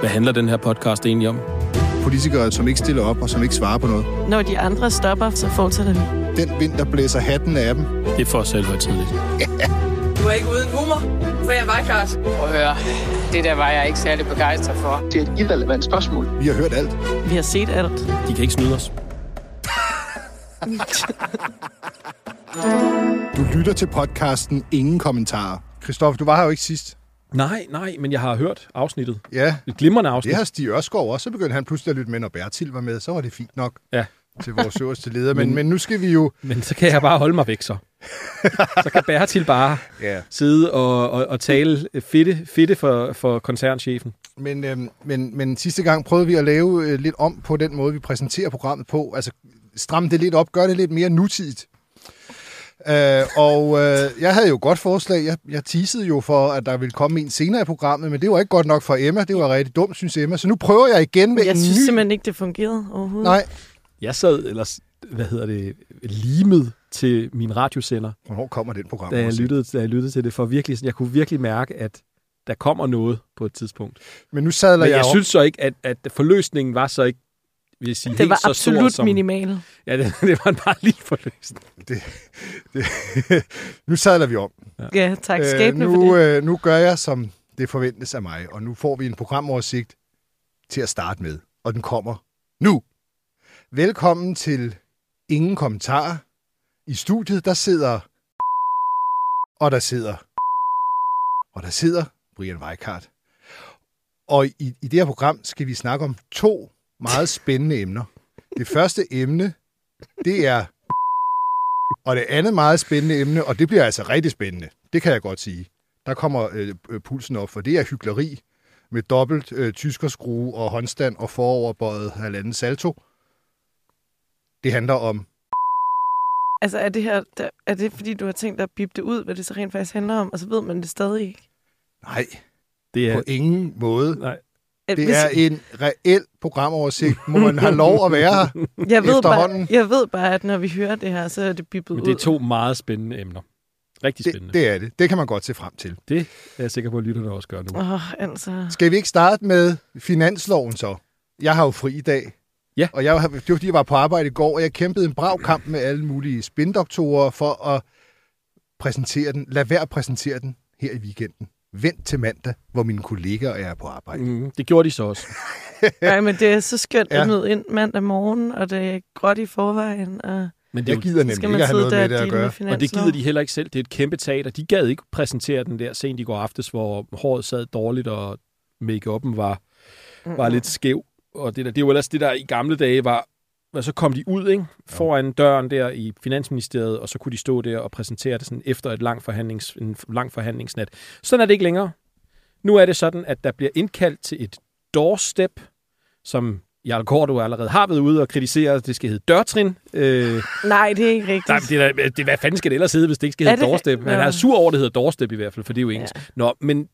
Hvad handler den her podcast egentlig om? Politikere, som ikke stiller op og som ikke svarer på noget. Når de andre stopper, så fortsætter vi. Den vind, der blæser hatten af dem. Det er for selvhøjtideligt. Du er ikke uden humor, for jeg var klart. Prøv at høre, det der var jeg ikke særlig begejstret for. Det er et irrelevant spørgsmål. Vi har hørt alt. Vi har set alt. De kan ikke snyde os. Du lytter til podcasten Ingen Kommentarer. Christoffer, du var her jo ikke sidst. Nej, men jeg har hørt afsnittet. Ja. Et glimrende afsnit. Det har Stig Ørskov også. Så begyndte han pludselig at lytte med, når Bertil var med. Så var det fint nok til vores øverste leder. Men nu skal vi jo... Men så kan jeg bare holde mig væk så. Så kan Bertil bare sidde og tale fedte for koncernchefen. Men sidste gang prøvede vi at lave lidt om på den måde, vi præsenterer programmet på. Altså stramme det lidt op, gøre det lidt mere nutidigt. Jeg havde jo godt forslag. Jeg teasede jo for, at der ville komme en senere i programmet, men det var ikke godt nok for Emma. Det var rigtig dumt, synes Emma. Så nu prøver jeg igen med en ny... Jeg synes simpelthen ikke, det fungerede overhovedet. Nej. Jeg sad limet til min radiosender. Hvornår kommer den program? Da jeg lyttede til det, for virkelig, jeg kunne virkelig mærke, at der kommer noget på et tidspunkt. Men nu sadler jeg synes så ikke, at forløsningen var så ikke, vil jeg sige, det var helt så absolut stor, minimal. Ja, det var en bare lille forløsning. Nu sadler vi om. Ja, tak. Skæbne for det. Nu gør jeg, som det forventes af mig, og nu får vi en programoversigt til at starte med. Og den kommer nu. Velkommen til Ingen Kommentarer. I studiet, der sidder Brian Weikart. Og i det her program skal vi snakke om 2 meget spændende emner. Det første emne, det er... Og det andet meget spændende emne, og det bliver altså rigtig spændende, det kan jeg godt sige. Der kommer pulsen op, for det er hykleri med dobbelt tyskerskrue og håndstand og foroverbøjet halvanden salto. Det handler om... Altså er det fordi, du har tænkt dig at bippe det ud, hvad det så rent faktisk handler om, og så ved man det stadig ikke? Nej, det er... på ingen måde. Nej. Det er en reel programoversigt. Må man have lov at være her efterhånden? Jeg ved bare, at når vi hører det her, så er det bippet ud. Men det er 2 meget spændende emner. Rigtig spændende. Det er det. Det kan man godt se frem til. Det er jeg sikker på, at lytterne også gør nu. Altså. Skal vi ikke starte med finansloven så? Jeg har jo fri i dag. Ja. Og det var fordi, jeg var på arbejde i går, og jeg kæmpede en brav kamp med alle mulige spindoktorer for at præsentere den. Lad være at præsentere den her i weekenden. Vent til mandag, hvor mine kolleger er på arbejde. Det gjorde de så også. Nej, men det er så skønt at møde ind mandag morgen, og det er gråt i forvejen. Og men jeg gider nemlig ikke at have noget med det at gøre. Og det gider de heller ikke selv. Det er et kæmpe teater. De gad ikke præsentere den der sent i går aftes, hvor håret sad dårligt, og make-up'en var lidt skæv. Og det er jo ellers det, der i gamle dage var... Og så kom de ud foran døren der i Finansministeriet, og så kunne de stå der og præsentere det sådan efter en lang forhandlingsnat. Sådan er det ikke længere. Nu er det sådan, at der bliver indkaldt til et doorstep, som Jarl Korto allerede har været ude og kritisere. Det skal hedde dørtrin. Nej, det er ikke rigtigt. Nej, hvad fanden skal det ellers hedde, hvis det ikke skal hedde doorstep? Han er sur over, det hedder doorstep i hvert fald, for det er jo engelsk. Ja. Nå, men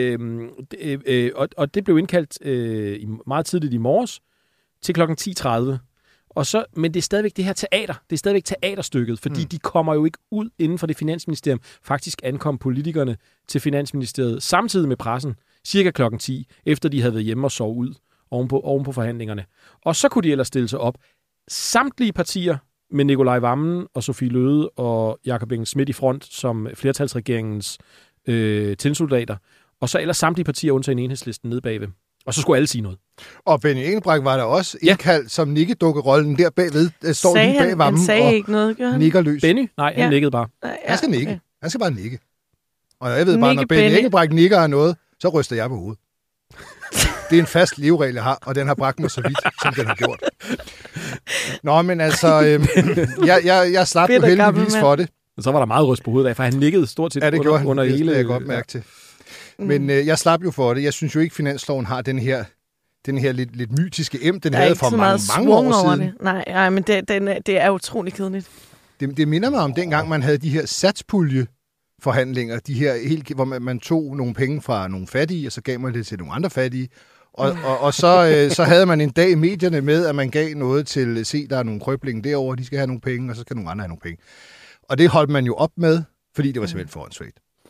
det blev indkaldt meget tidligt i morges til kl. 10:30. Men det er stadigvæk det her teater. Det er stadigvæk teaterstykket, fordi de kommer jo ikke ud inden for det Finansministerium. Faktisk ankom politikerne til Finansministeriet samtidig med pressen, cirka kl. 10, efter de havde været hjemme og sove ud oven på forhandlingerne. Og så kunne de ellers stille sig op. Samtlige partier med Nikolaj Wammen og Sofie Løhde og Jakob Engel-Schmidt i front som flertalsregeringens tilsoldater. Og så ellers samtlige partier undtagen Enhedslisten nede bagved. Og så skulle alle sige noget. Og Benny Engelbrecht var der også indkaldt som nikkedukkerollen der bagved. Står lige bag Wammen. Han sagde ikke noget, gør han? Nikker løs. Benny? Nej, han nikkede bare. Han skal nikke. Okay. Han skal bare nikke. Og jeg ved bare, når Benny Engelbrecht nikker af noget, så ryster jeg på hovedet. Det er en fast livregel, jeg har, og den har bragt mig så vidt, som den har gjort. Nå, men altså, jeg slap jo heldigvis for det. Og så var der meget ryst på hovedet af, for han nikkede stort set under hele... Det jeg godt mærke til. Men jeg slap jo for det. Jeg synes jo ikke, finansloven har den her lidt mytiske den havde for mange år siden. Nej, men det er utrolig kedeligt. Det minder mig om dengang, man havde de her satspuljeforhandlinger, de her hvor man tog nogle penge fra nogle fattige, og så gav man det til nogle andre fattige. Og så havde man en dag i medierne med, at man gav noget til, der er nogle krøblinge derovre, de skal have nogle penge, og så skal nogle andre have nogle penge. Og det holdt man jo op med, fordi det var simpelthen for åndssvagt.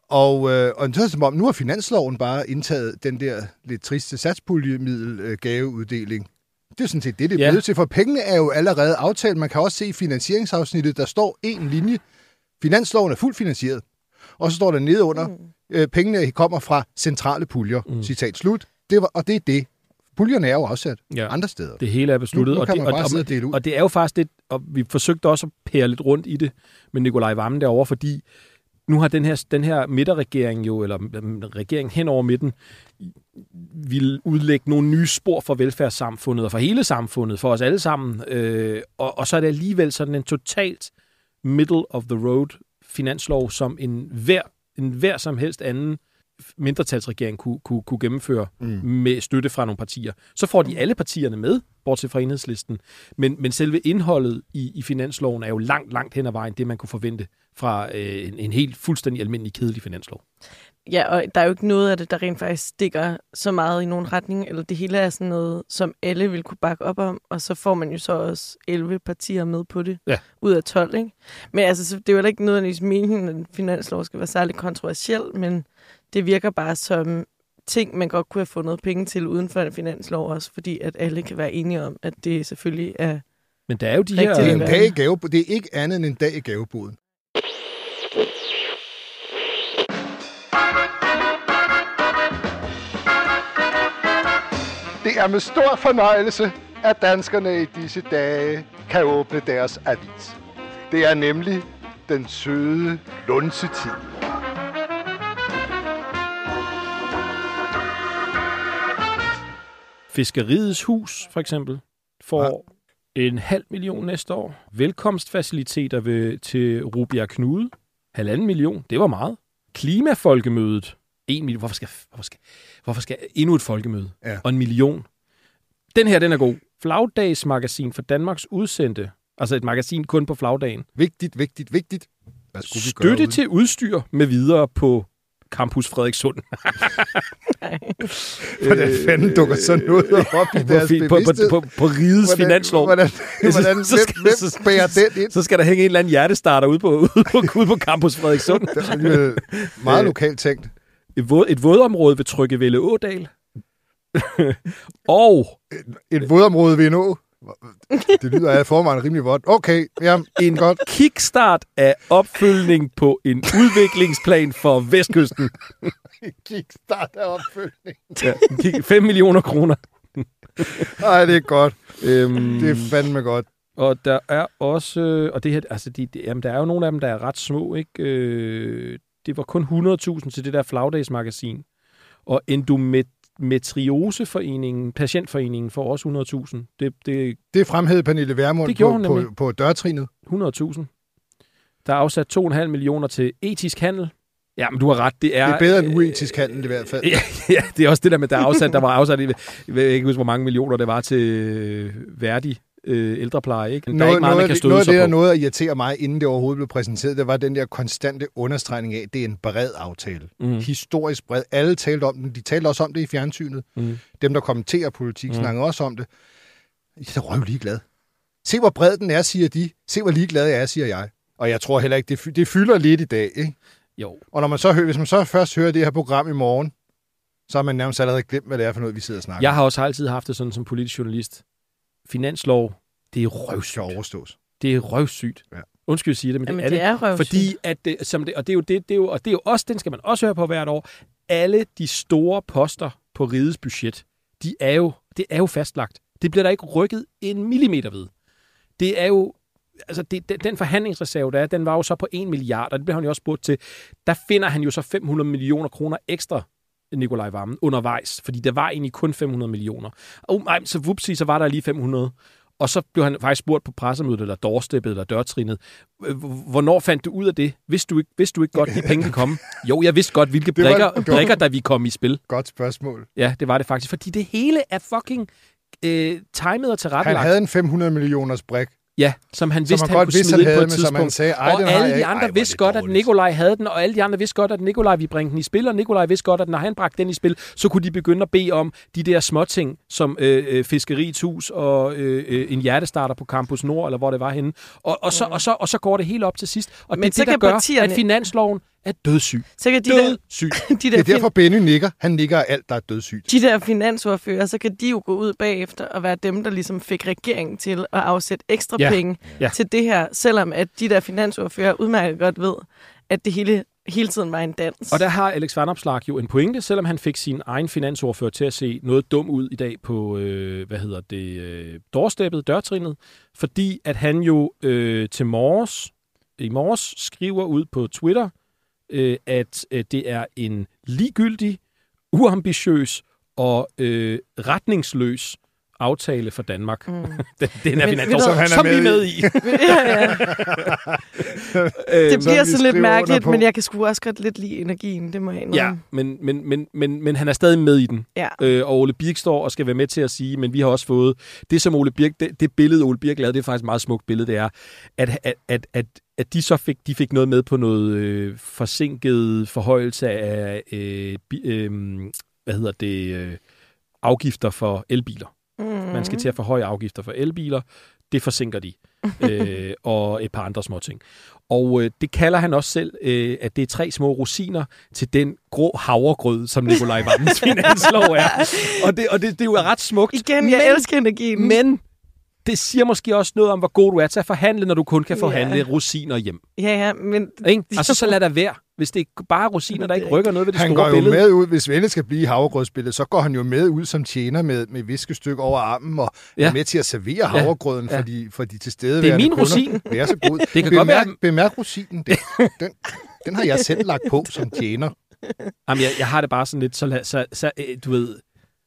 Og det er som om, nu har finansloven bare indtaget den der lidt triste satspuljemiddel-gaveuddeling. Det er sådan set det er blevet til, for pengene er jo allerede aftalt. Man kan også se i finansieringsafsnittet, der står en linje. Finansloven er fuldt finansieret. Og så står der nede under, pengene kommer fra centrale puljer. Citat slut. Og det er det. Puljerne er jo afsat andre steder. Det hele er besluttet. Nu kan man bare sidde og dele ud. Og det er jo faktisk det, og vi forsøgte også at pære lidt rundt i det med Nikolaj Wammen derovre, fordi nu har den her midterregering jo, eller regeringen hen over midten, vil udlægge nogle nye spor for velfærdssamfundet og for hele samfundet, for os alle sammen. Og så er det alligevel sådan en totalt middle of the road finanslov, som en hver som helst anden mindretalsregering kunne gennemføre med støtte fra nogle partier. Så får de alle partierne med, bortset fra Enhedslisten. Men selve indholdet i finansloven er jo langt hen ad vejen det, man kunne forvente fra en helt fuldstændig almindelig kedelig finanslov. Ja, og der er jo ikke noget af det, der rent faktisk stikker så meget i nogen retning, eller det hele er sådan noget, som alle vil kunne bakke op om, og så får man jo så også 11 partier med på det, ud af 12, ikke? Men altså, det er jo ikke nødvendigvis meningen, at en finanslov skal være særlig kontroversiel, men det virker bare som ting, man godt kunne have fundet penge til uden for en finanslov også, fordi at alle kan være enige om, at det selvfølgelig er. Men der er jo de her. Det er en dag i gaveboden. Det er ikke andet end en dag i gaveboden. Det er med stor fornøjelse, at danskerne i disse dage kan åbne deres avis. Det er nemlig den søde lunsetid. Fiskeriets Hus, for eksempel, får 500.000 næste år. Velkomstfaciliteter til Rubjerg Knude, 1,5 million. Det var meget. Klimafolkemødet, 1 million. Hvorfor skal endnu et folkemøde? Ja. Og 1 million. Den her, den er god. Flagdagsmagasin for Danmarks udsendte. Altså et magasin kun på flagdagen. Vigtigt. Hvad skulle vi gøre Støtte til udstyr med videre på Campus Frederikssund. Hvordan fanden dukker sådan noget op i deres bevidsthed? På rigets finanslov. Hvem bærer den ind? Så skal der hænge en eller anden hjertestarter ude på Campus Frederikssund. Det er alligevel meget lokalt tænkt. Et vådområde ved Tryggevælde Ådal. Og et vådområde ved en å. Det lyder af forvejen rimelig vådt. Okay, ja, en godt. Kickstart af opfølgning på en udviklingsplan for Vestkysten. Kickstart af opfølgning. Ja, 5 millioner kroner. Ej, det er godt. Det er fandme godt. Og der er også, og det her, altså jamen, der er jo nogle af dem, der er ret små, ikke? Det var kun 100.000 til det der flagdagsmagasin. Og Endometrioseforeningen, patientforeningen, får også 100.000. Det fremhævede Pernille Vermund på dørtrinet. 100.000. Der er afsat 2,5 millioner til etisk handel. Ja, men du har ret. Det er bedre end uetisk handel i hvert fald. Ja, det er også det der med, der var afsat, jeg vil ikke huske, hvor mange millioner det var til værdig ældrepleje, ikke? Der er ikke meget, man kan støde sig på. Noget, der irriterer mig, inden det overhovedet blev præsenteret, det var den der konstante understregning af, at det er en bred aftale. Historisk bred. Alle talte om den. De talte også om det i fjernsynet. Dem, der kommenterer politik, snakker også om det. Jeg er røv ligeglad. Se, hvor bred den er, siger de. Se, hvor ligeglad jeg er, siger jeg. Og jeg tror heller ikke, det fylder lidt i dag, ikke? Jo. Og når man så hvis man så først hører det her program i morgen, så har man nærmest allerede glemt, hvad det er for noget, vi sidder og snakker. Jeg har også altid haft det sådan som politisk journalist. Finanslov, det er røvsygt. Overstås. Det er røvsygt. Ja. Undskyld at sige det, men jamen, det er det. Røvsygt. Fordi at og det er jo også, den skal man også høre på hvert år. Alle de store poster på rigets budget, det er jo fastlagt. Det bliver der ikke rykket en millimeter ved. Det er jo altså den forhandlingsreserve, der er, den var jo så på 1 milliard, og det blev han jo også spurgt til. Der finder han jo så 500 millioner kroner ekstra, Nikolaj Wammen, undervejs, fordi der var egentlig kun 500 millioner. Og så vupsi, så var der lige 500. Og så blev han faktisk spurgt på pressemødet, eller doorsteppet, eller dørtrinet. Hvornår fandt du ud af det? Vidste du ikke godt, de penge ville komme? Jo, jeg vidste godt, hvilke brikker, der vi kom i spil. Godt spørgsmål. Ja, det var det faktisk, fordi det hele er fucking timet og tilrettelagt. Han havde en 500 millioners brik. Ja, som han vidste, han kunne smide ind på et tidspunkt. Sagde, og alle de andre vidste godt, at Nikolaj havde den, og alle de andre vidste godt, at Nikolaj ville bringe den i spil, og Nikolaj vidste godt, at når han bragte den i spil, så kunne de begynde at bede om de der småting, som Fiskeriets Hus og en hjertestarter på Campus Nord, eller hvor det var henne. Og så går det helt op til sidst. Og men det er det, der gør, at finansloven er dødssyg. Så kan Dødssyg. Det er derfor, Benny nikker. Han nikker af alt, der er dødssygt. De der finansordfører, så kan de jo gå ud bagefter og være dem, der ligesom fik regeringen til at afsætte ekstra penge til det her, selvom at de der finansordfører udmærket godt ved, at det hele tiden var en dans. Og der har Alex Vanopslagh jo en pointe, selvom han fik sin egen finansordfører til at se noget dum ud i dag på, dørtrinnet, fordi at han jo i morges skriver ud på Twitter, at det er en ligegyldig, uambitiøs og retningsløs aftale for Danmark. Den er finanslov, som vi er med i. Det bliver så lidt mærkeligt, men jeg kan sgu også godt lidt lide energien, det må jeg indrømme. Ja, men han er stadig med i den. Ja. Og Ole Birk står og skal være med til at sige, men vi har også fået det, som Ole Birk, det billede, Ole Birk lavede, det er faktisk et meget smukt billede, det er, at de så fik noget med på noget forsinket forhøjelse af afgifter for elbiler. Man skal til at forhøje afgifter for elbiler. Det forsinker de. Og et par andre små ting. Og det kalder han også selv, at det er 3 små rosiner til den grå havregrød, som Nikolaj Wammens finanslov er. Og det er jo ret smukt. Igen, jeg elsker energien. Men det siger måske også noget om, hvor god du er til at forhandle, når du kun kan forhandle rosiner hjem. Ja, men... Altså, så lad der være. Hvis det er bare rosiner, der ikke rykker noget ved det store billede. Han går jo med ud, hvis Velle skal blive i havregrødsbilledet, så går han jo med ud som tjener med viskestykke over armen og er med til at servere havregrøden for de tilstedeværende kunder. Det er min rosin. Vær så god. Det kan godt være. Bemærk rosinen. Den har jeg selv lagt på som tjener. Jamen, jeg har det bare sådan lidt, så du ved...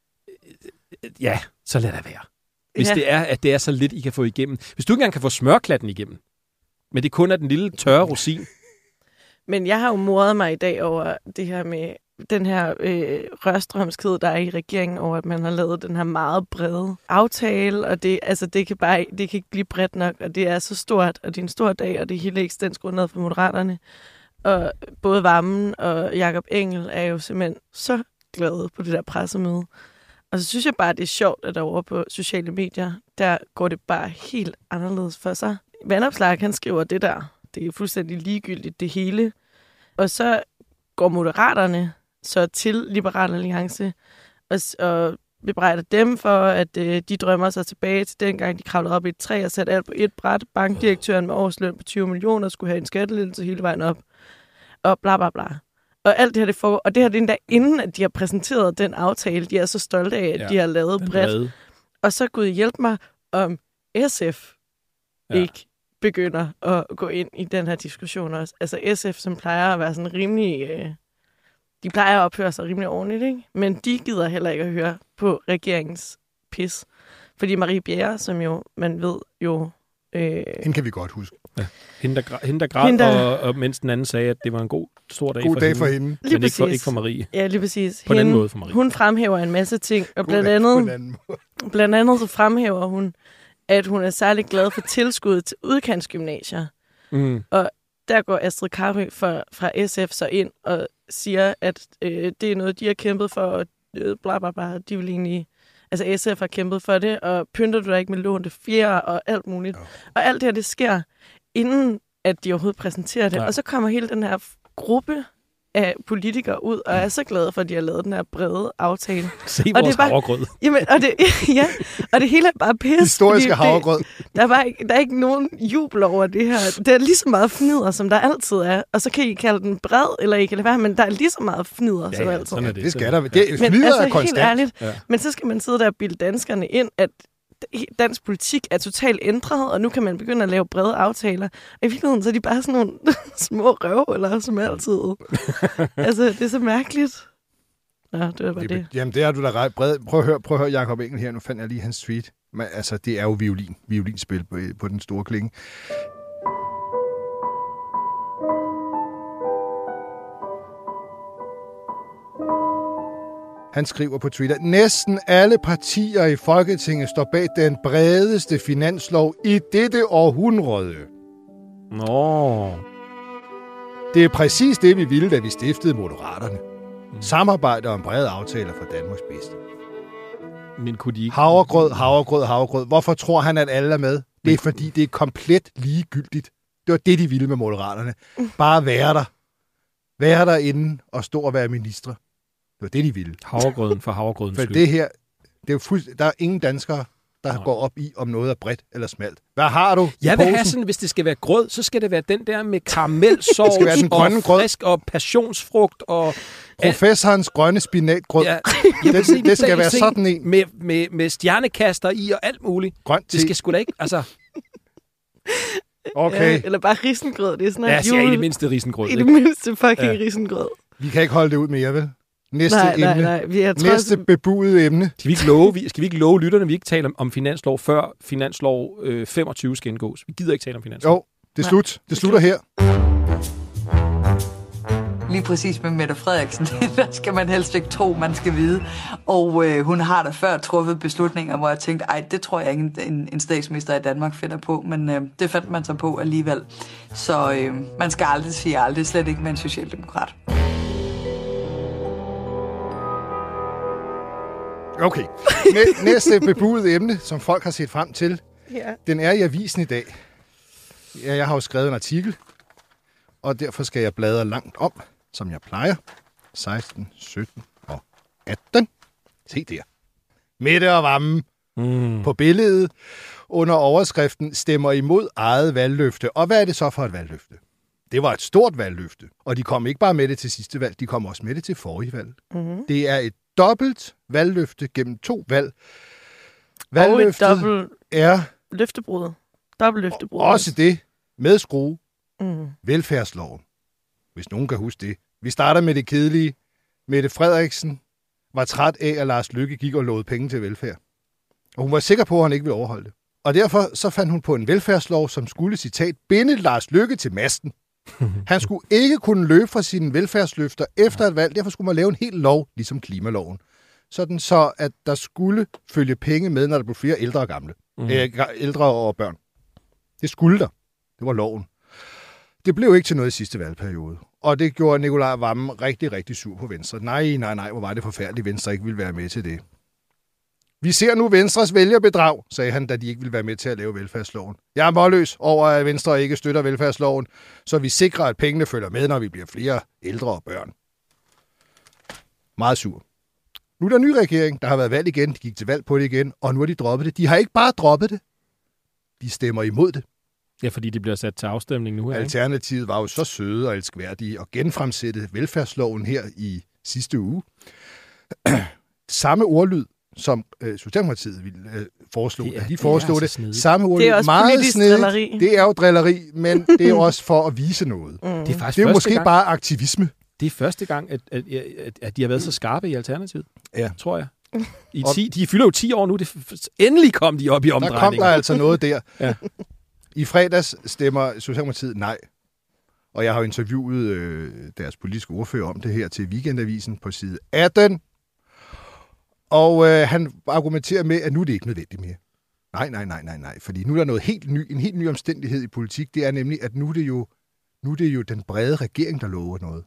Ja, så lad det være. Hvis det er, at det er så lidt, I kan få igennem. Hvis du ikke engang kan få smørklatten igennem, men det kun er den lille tørre rosin. Men jeg har jo moret mig i dag over det her med den her rørstrømskede, der er i regeringen, over at man har lavet den her meget brede aftale, og det kan ikke blive bredt nok, og det er så stort, og det er en stor dag, og det er hele eksistensgrundlaget for Moderaterne. Og både Vammen og Jakob Engel er jo simpelthen så glade på det der pressemøde. Og så synes jeg bare, det er sjovt, at over på sociale medier, der går det bare helt anderledes for sig. Vanopslagh, han skriver det der. Det er fuldstændig ligegyldigt, det hele. Og så går Moderaterne så til Liberal Alliance og bebrejder dem for, at de drømmer sig tilbage til dengang, de kravlede op i et træ og satte alt på et bræt. Bankdirektøren med årsløn på 20 millioner skulle have en skattelettelse hele vejen op. Og bla bla bla. Og alt det her, det foregår. Og det her, det er endda inden, at de har præsenteret den aftale. De er så stolte af, at de har lavet bredt. Og så Gud hjælp mig, om SF ikke begynder at gå ind i den her diskussion også. Altså SF, som plejer at være sådan rimelig... de plejer at opføre sig rimelig ordentligt, ikke? Men de gider heller ikke at høre på regeringens pis. Fordi Marie Bjerre, som jo, man ved jo... hende kan vi godt huske. Ja. Hende, der græd, og mens den anden sagde, at det var en stor dag for hende. Men ikke for Marie. Ja, lige præcis. På den måde for Marie. Hun fremhæver en masse ting, og blandt andet så fremhæver hun, at hun er særlig glad for tilskud til udkantsgymnasier. Og der går Astrid Carøe fra SF så ind og siger, at det er noget, de har kæmpet for, og bla bla bla, de vil egentlig... Altså SF har kæmpet for det, og pynter du dig ikke med lånte fjerde og alt muligt. Ja. Og alt det her, det sker, inden at de overhovedet præsenterer det. Ja. Og så kommer hele den her gruppe af politikere ud, og er så glade for, at de har lavet den her brede aftale. Se vores havregrød. Jamen, og det hele er bare pisse. Historiske havregrød. Der er ikke nogen jubel over det her. Det er lige så meget fnider, som der altid er. Og så kan I kalde den bred, eller I kan lade være, men der er lige så meget fnider, som altid. Sådan er det. Det skal der. Fnider er konstant. Helt ærligt. Ja. Men så skal man sidde der og bilde danskerne ind, at dansk politik er totalt ændret, og nu kan man begynde at lave brede aftaler. Og i virkeligheden, så er de bare sådan nogle små røvhuller, som altid. Altså, det er så mærkeligt. Ja, det var bare det. Jamen, det er du da ret bred. Prøv at høre Jakob Engel her. Nu fandt jeg lige hans tweet. Men, altså, det er jo violinspil på den store klinge. Han skriver på Twitter, næsten alle partier i Folketinget står bag den bredeste finanslov i dette århundrede. Nå. Det er præcis det, vi ville, da vi stiftede Moderaterne. Samarbejde om brede aftaler for Danmarks bedste. Men kunne de ikke... Havregrød. Hvorfor tror han, at alle er med? Det er fordi, det er komplet ligegyldigt. Det var det, de ville med Moderaterne. Bare være der. være derinde og stå og være ministre. Det var det, de ville. Havregrøden for havregrødens For skyld. det her, det er jo der er ingen danskere, der går op i, om noget er bredt eller smalt. Hvad har du i Jeg vil posen? have sådan, hvis det skal være grød, så skal det være den der med karamelsovs være den grønne og grød. frisk og passionsfrugt og... Professorens grønne spinatgrød. Ja, det skal være sådan en. Med stjernekaster i og alt muligt. Grønt Det te. skal sgu da ikke, altså... Okay, Ja, eller bare risengrød. Det er sådan Ja, en jeg siger i det mindste risengrød. I det ikke? mindste fucking risengrød. vi kan ikke holde det ud mere, vel? Næste Nej. emne. Jeg tror, Næste bebudede emne. Skal vi ikke love lytterne, vi ikke taler om finanslov, før finanslov 25 skal indgås? Vi gider ikke tale om finanslov. Jo, det er slut. Det slutter her. Lige præcis med Mette Frederiksen, der skal man helst ikke tro, man skal vide. Og hun har da før truffet beslutninger, hvor jeg tænkte, det tror jeg ikke en statsminister i Danmark finder på, men det fandt man sig på alligevel. Så man skal aldrig sige aldrig, slet ikke med en socialdemokrat. Okay. Næste bebudede emne, som folk har set frem til, Ja. den er i avisen i dag. Ja, jeg har jo skrevet en artikel, og derfor skal jeg bladre langt om, som jeg plejer. 16, 17 og 18. Se der. Mette og Vammen på billedet under overskriften stemmer imod eget valgløfte. Og hvad er det så for et valgløfte? Det var et stort valgløfte, og de kom ikke bare med det til sidste valg, de kom også med det til forrige valg. Mm-hmm. Det er et dobbelt valgløfte gennem 2 valg. Valgløftet Og et dobbelt er løftebrud. Dobbelt løftebrud. også det med skrue. Velfærdsloven. Hvis nogen kan huske det. Vi starter med det kedelige. Mette Frederiksen var træt af, at Lars Løkke gik og lovede penge til velfærd. Og hun var sikker på, at han ikke ville overholde det. Og derfor så fandt hun på en velfærdslov, som skulle, citat, binde Lars Løkke til masten. Han skulle ikke kunne løbe fra sine velfærdsløfter efter et valg. Derfor skulle man lave en hel lov, ligesom klimaloven. Sådan så, at der skulle følge penge med, når der blev flere ældre og gamle. Ældre og børn. Det skulle der. Det var loven. Det blev ikke til noget i sidste valgperiode. Og det gjorde Nikolaj Wammen rigtig, rigtig sur på Venstre. Nej, hvor var det forfærdeligt, Venstre ikke ville være med til det. Vi ser nu Venstres vælgerbedrag, sagde han, da de ikke ville være med til at lave velfærdsloven. Jeg er målløs over, at Venstre ikke støtter velfærdsloven, så vi sikrer, at pengene følger med, når vi bliver flere ældre og børn. Meget sur. Nu er der en ny regering, der har været valgt igen, de gik til valg på det igen, og nu har de droppet det. De har ikke bare droppet det, de stemmer imod det. Ja, fordi det bliver sat til afstemning nu her. Alternativet var jo så søde og elskværdige og genfremsætte velfærdsloven her i sidste uge. Samme ordlyd, som Socialdemokratiet ville foreslå. De foreslog det. Samme ordlyd. Det er også meget politisk drilleri. Det er jo drilleri, men det er også for at vise noget. Det er faktisk Det er jo første måske gang, bare aktivisme. det er første gang, at de har været så skarpe i Alternativet. Ja. Tror jeg. De fylder jo 10 år nu. Endelig kom de op i Der kom omdrejninger. der altså noget der. Ja. I fredags stemmer Socialdemokratiet nej. Og jeg har jo interviewet deres politiske ordfører om det her til Weekendavisen på side 18. Og han argumenterer med, at nu er det ikke nødvendigt mere. Nej. Fordi nu er der noget en helt ny omstændighed i politik. Det er nemlig, at nu er det jo den brede regering, der lover noget.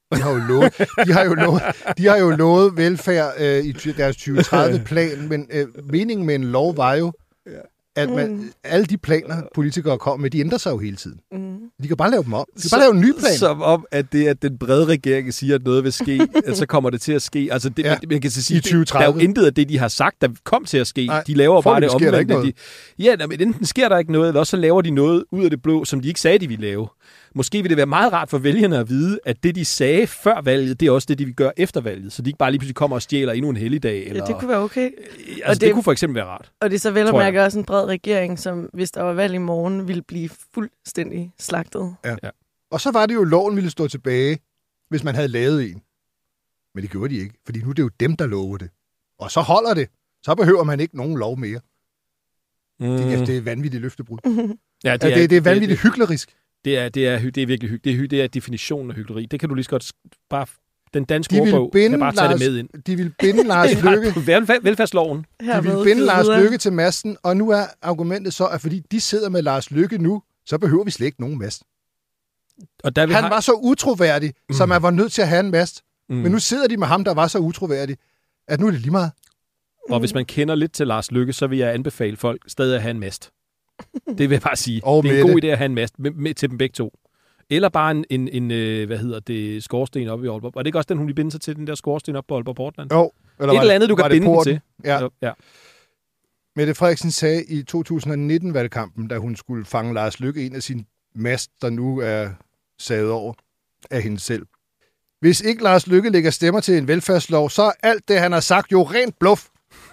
De har jo lovet velfærd i deres 2030-plan, men meningen med en lov var jo, at alle de planer, politikere kommer med, de ændrer sig jo hele tiden. De kan bare lave dem om. De kan bare lave en ny plan. Som om, at det at den brede regering siger, at noget vil ske, at så kommer det til at ske. Altså, det, man kan så sige, I 2030. der er jo intet af det, de har sagt, der kom til at ske. Nej, de laver bare det sker der ikke omvendte. Men enten sker der ikke noget, eller også så laver de noget ud af det blå, som de ikke sagde, de ville lave. Måske vil det være meget rart for vælgerne at vide, at det, de sagde før valget, det er også det, de vil gøre efter valget. Så de ikke bare lige pludselig kommer og stjæler endnu en helligdag. Eller... Ja, det kunne være okay. Altså, det kunne for eksempel være rart. Og det er så vel at tror jeg. mærke også en bred regering, som hvis der var valg i morgen, ville blive fuldstændig slagtet. Ja. Og så var det jo, loven ville stå tilbage, hvis man havde lavet en. Men det gjorde de ikke, fordi nu er det jo dem, der lover det. Og så holder det. Så behøver man ikke nogen lov mere. Det er vanvittigt løftebrud. Ja, det er vanvittigt hyklerisk. Det er virkelig hyggeligt. Det er definitionen af hykleri. Det kan du lige så godt bare... Den danske De vil ordbog kan bare tage det med ind. De vil binde Lars Løkke. Velfærdsloven. De vil binde Lars Løkke til masten, og nu er argumentet så, at fordi de sidder med Lars Løkke nu, så behøver vi slet ikke nogen mast. Og der Han var så utroværdig, så man var nødt til at have en mast. Men nu sidder de med ham, der var så utroværdig, at nu er det lige meget. Og hvis man kender lidt til Lars Løkke, så vil jeg anbefale folk stadig at have en mast. Det vil jeg bare sige. Og det er en god idé at have en mast med til dem begge to. Eller bare en skorsten op i Aalborg. Og det er ikke også den, hun vil binde sig til, den der skorsten op på Aalborg Portland? Jo. Eller et eller andet, du kan binde den til. Ja. Ja. Mette Frederiksen sagde i 2019-valgkampen, da hun skulle fange Lars Løkke, en af sine mast, der nu er savet over af hende selv. Hvis ikke Lars Løkke lægger stemmer til en velfærdslov, så er alt det, han har sagt, jo rent bluff.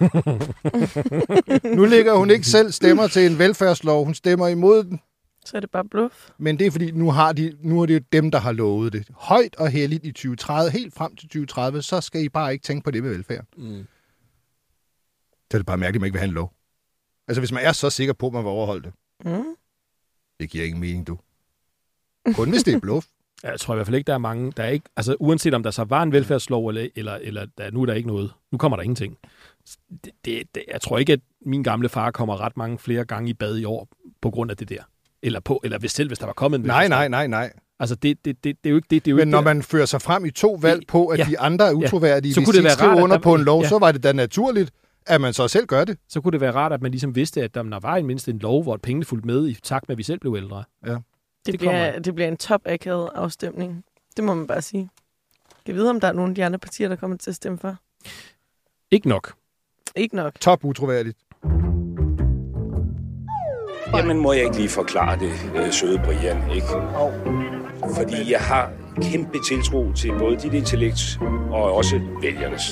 Nu lægger hun ikke selv stemmer til en velfærdslov. Hun stemmer imod den. Så er det bare bluff. Men det er fordi, nu er det jo dem, der har lovet det. Højt og helligt i 2030, helt frem til 2030, så skal I bare ikke tænke på det med velfærd. Så er det bare mærkeligt, at man ikke vil have en lov. Altså, hvis man er så sikker på, at man vil overholde det. Det giver ingen mening, du. Kun hvis det er bluff. Jeg tror i hvert fald ikke, der er mange, der er ikke, altså uanset om der så var en velfærdslov, eller nu er der ikke noget. Nu kommer der ingenting. Jeg tror ikke, at min gamle far kommer ret mange flere gange i bad i år, på grund af det der. Eller hvis der var kommet en velfærdslov. Nej. Altså, det er jo ikke det. Men når man fører sig frem i 2 valg på, at de andre er utroværdige, så hvis de skriver under på en lov, så var det da naturligt, at man så selv gør det. Så kunne det være rart, at man ligesom vidste, at der var mindst en lov, hvor pengene fulgte med i takt med, at vi selv blev ældre. Ja. Det bliver en top-akavet afstemning. Det må man bare sige. Kan vide, om der er nogle af de andre partier, der kommer til at stemme for? Ikke nok. Ikke nok. Top utroværdigt. Jamen, må jeg ikke lige forklare det, søde Brian, ikke? Fordi jeg har kæmpe tiltro til både dit intellekt og også vælgernes.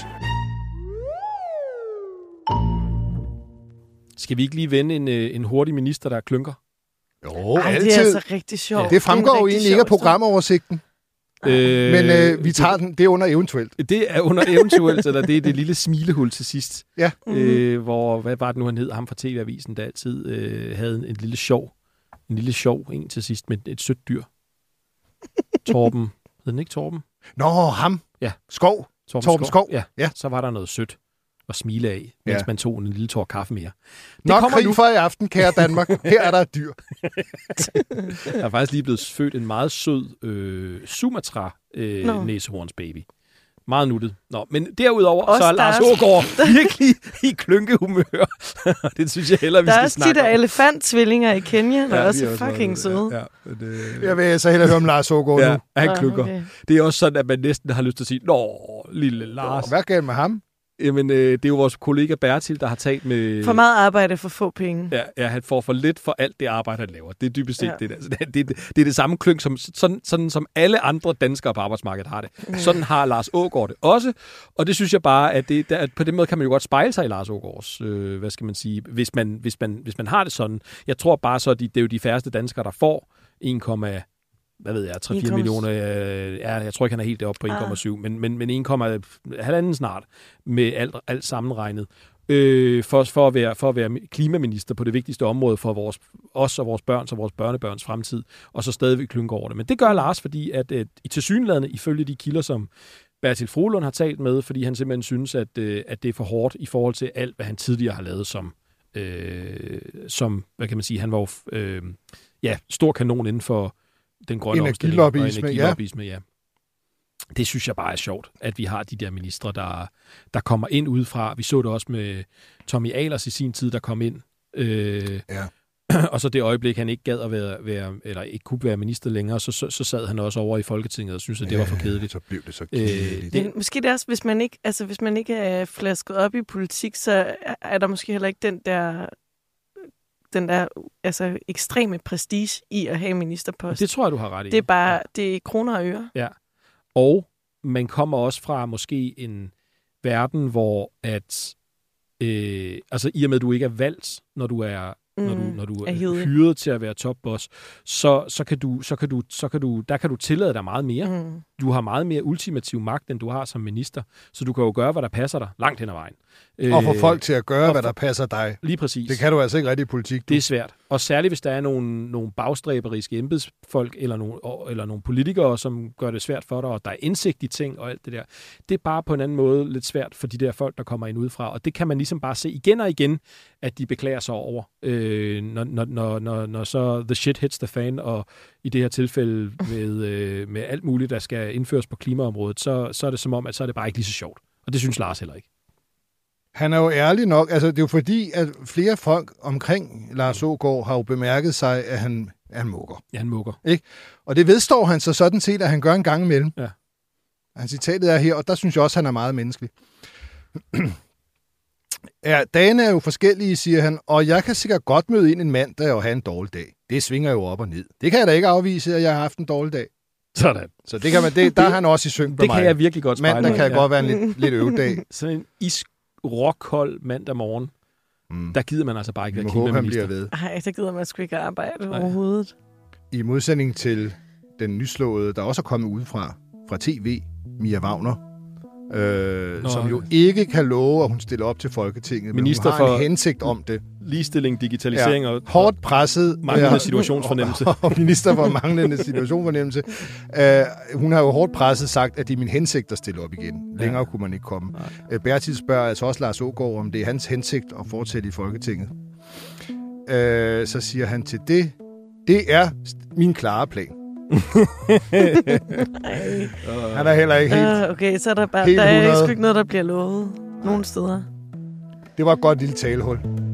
Skal vi ikke lige vende en hurtig minister, der klynker? Jo, altid. Det er altså rigtig sjovt. Ja, det fremgår jo egentlig ikke af programoversigten. Men vi tager den, det er under eventuelt. Det er under eventuelt, eller det er det lille smilehul til sidst. Ja. Hvor, hvad var det nu, han hed? Ham fra TV-avisen, der altid havde en lille sjov en til sidst med et sødt dyr. Torben. Hed den ikke Torben? Nå, ham. Ja. Skov. Torben Skov. Ja. Så var der noget sødt at smile af, mens man tog en lille tår kaffe mere. Nok krig for i aften, kære Danmark. Her er der et dyr. Der er faktisk lige blevet født en meget sød Sumatra-næsehornsbaby. Meget nuttet. Men derudover så er Lars Aagaard virkelig i klynkehumør. Det synes jeg hellere, vi skal snakke om. Der er også de der elefanttvillinger i Kenya, der er også fucking søde. Jeg vil så hellere høre om Lars Aagaard nu. Han klynker. Okay. Det er også sådan, at man næsten har lyst til at sige, lille Lars. Hvad galt med ham? Jamen, det er jo vores kollega Bertil, der har talt med... For meget arbejde for få penge. Ja, han får for lidt for alt det arbejde, han laver. Det er dybest set det der. Altså, det er det samme klynk, sådan som alle andre danskere på arbejdsmarkedet har det. Sådan har Lars Aagaard det også. Og det synes jeg bare, at på den måde kan man jo godt spejle sig i Lars Aagaards, hvad skal man sige, hvis man har det sådan. Jeg tror bare så, det er jo de færreste danskere, der får 3-4 millioner. Jeg tror ikke, han er helt deroppe på 1,7, men 1,5 snart med alt sammenregnet. For at være klimaminister på det vigtigste område for os og vores børns og vores børnebørns fremtid, og så stadigvæk klynke over det. Men det gør Lars, fordi at i tilsyneladende, ifølge de kilder, som Bertil Frohlund har talt med, fordi han simpelthen synes, at det er for hårdt i forhold til alt, hvad han tidligere har lavet som hvad kan man sige, han var jo stor kanon inden for den grønne omstilling og energilobbyisme, ja. Det synes jeg bare er sjovt, at vi har de der ministre, der kommer ind udefra. Vi så det også med Tommy Ahlers i sin tid, der kom ind. Og så det øjeblik, han ikke gad at være eller ikke kunne være minister længere, så sad han også over i Folketinget og syntes, at det var for kedeligt. Så blev det så kedeligt. Måske det også, hvis man ikke er flasket op i politik, så er der måske heller ikke den der ekstreme prestige i at have ministerpost. Det tror jeg, du har ret i. Det er bare det er kroner og øre. Ja. Og man kommer også fra måske en verden, hvor at i og med, at du ikke er valgt, når du er hyret til at være topboss, så kan du tillade dig meget mere. Du har meget mere ultimativ magt, end du har som minister, så du kan jo gøre, hvad der passer dig langt hen ad vejen. Og få folk til at gøre, hvad der passer dig. Lige præcis. Det kan du altså ikke rigtig i politik. Det er svært. Og særligt, hvis der er nogle bagstræberiske embedsfolk eller nogle politikere, som gør det svært for dig, og der er indsigt i ting og alt det der. Det er bare på en anden måde lidt svært for de der folk, der kommer ind udefra. Og det kan man ligesom bare se igen og igen, at de beklager sig over, når så the shit hits the fan, og i det her tilfælde med alt muligt, der skal indføres på klimaområdet, så er det som om, at så er det bare ikke lige så sjovt. Og det synes Lars heller ikke. Han er jo ærlig nok. Altså, det er jo fordi, at flere folk omkring Lars Aagaard har jo bemærket sig, at han er en mukker. Ja, en mukker. Ikke? Og det vedstår han så sådan set, at han gør en gang imellem. Ja. Han citatet er her, og der synes jeg også, at han er meget menneskelig. Ja, dagene er jo forskellige, siger han, og jeg kan sikkert godt møde ind en mandag og have en dårlig dag. Det svinger jo op og ned. Det kan jeg da ikke afvise, at jeg har haft en dårlig dag. Sådan. Så det kan man, der er han også i synk med Det mig. kan jeg virkelig godt spejle. Mandag kan godt være en lidt øvedag. Sådan en rockkold mandag morgen, der gider man altså bare ikke være klimaminister. Ved. Ej, der gider man sgu ikke arbejde overhovedet. I modsætning til den nyslåede, der også er kommet udefra, fra TV, Mia Wagner, som jo ikke kan love, at hun stiller op til Folketinget, Minister men hun har for en hensigt om det. Ligestilling, digitalisering og hårdt presset. Manglende situationsfornemmelse. Og minister for manglende situationsfornemmelse. Hun har jo hårdt presset sagt, at det er min hensigt at stille op igen. Længere kunne man ikke komme. Bertil spørger altså også Lars Aagaard, om det er hans hensigt at fortsætte i Folketinget. Så siger han til det er min klare plan. Han er heller ikke helt okay, så er der bare der er sgu ikke noget, der bliver lovet nogen steder. Det var et godt lille talehul.